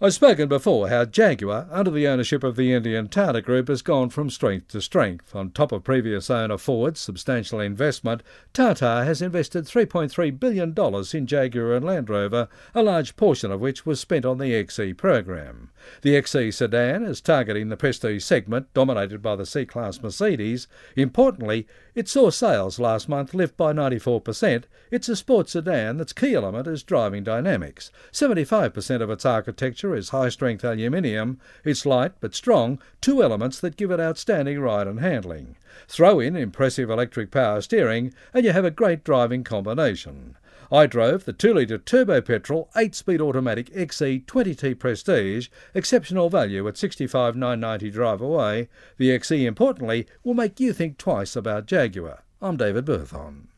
I've spoken before how Jaguar, under the ownership of the Indian Tata Group, has gone from strength to strength. On top of previous owner Ford's substantial investment, Tata has invested $3.3 billion in Jaguar and Land Rover, a large portion of which was spent on the XE program. The XE sedan is targeting the prestige segment, dominated by the C-Class Mercedes. Importantly, it saw sales last month lift by 94%. It's a sports sedan that's key element is driving dynamics. 75% of its architecture is high-strength aluminium. It's light but strong, two elements that give it outstanding ride and handling. Throw in impressive electric power steering and you have a great driving combination. I drove the 2-litre turbo petrol 8-speed automatic XE 20T Prestige, exceptional value at $65,990 drive away. The XE, importantly, will make you think twice about Jaguar. I'm David Berthon.